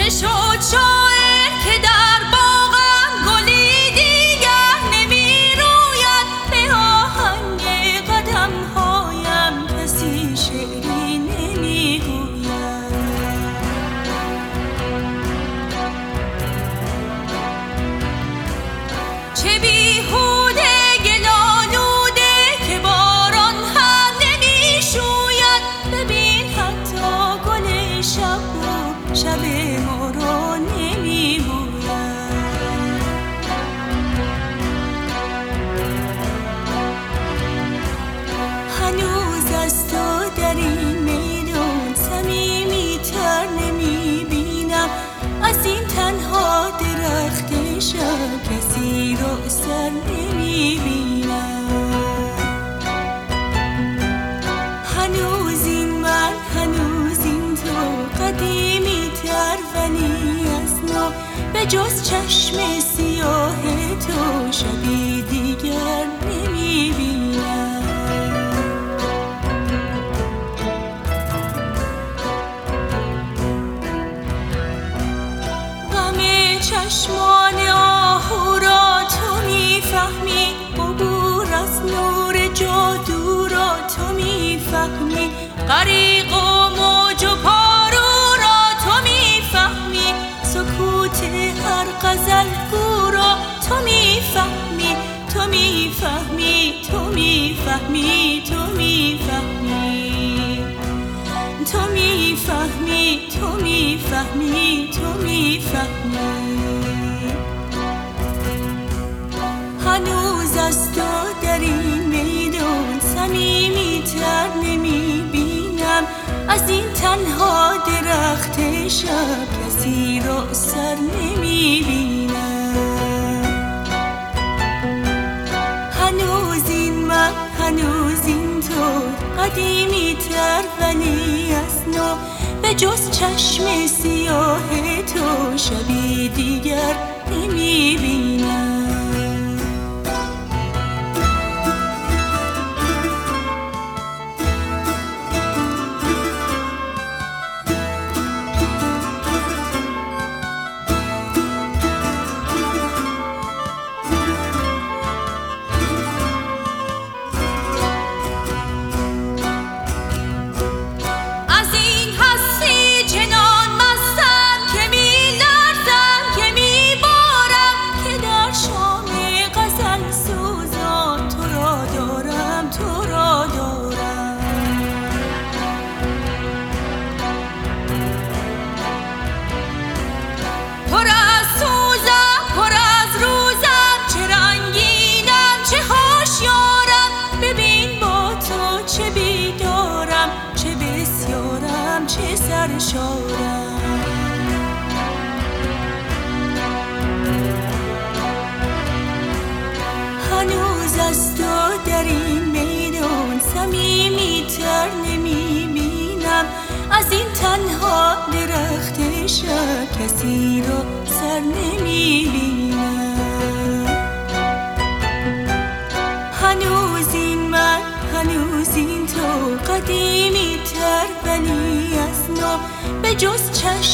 شد شاعر که در باغم گلی دیگر نمی روید، به آهنگ قدم هایم کسی شعری نمی گوید. چه بیهوده گل آلوده که باران هم نمی شوید، ببین حتی گل شب و شب ما را نمی بوید. هنوز از تو در این میدان صمیمی تر نمی بینم، از این تنها درخت شب کسی را سر نمی بینم. هنوز این من، هنوز این تو، قدیمی تر ولی از نو، به جز چشم سیاه تو شبی دیگر نمی بینم. غم چشمان آهو را تو میفهمی، عبور از نور جادو را تو میفهمی، غریق و موج و پارو را تو میفهمی، سکوت هر غزل گو را تو میفهمی، تو میفهمی، تو میفهمی، تو میفهمی، تو میفهمی، تو میفهمی، تو میفهمی. هنوز از تو در این میدان صمیمی تر نمی بینم، از این تنها درخت شب کسی را سر نمی بینم. هنوز این من، هنوز این تو، قدیمی تر ولی از نو، به جز چشم سیاه تو شبی دیگر نمی بینم. هنوز از تو در این میدان صمیمی تر نمی بینم، از این تنها درخت شب کسی را سر نمی بینم. هنوز این من، هنوز این تو، قدیمی تر ولی از نو، به جز چشم